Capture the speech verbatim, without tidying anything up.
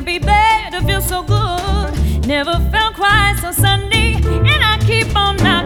can't be bad to feel so good. Never felt quite so sunny, and I keep on knocking.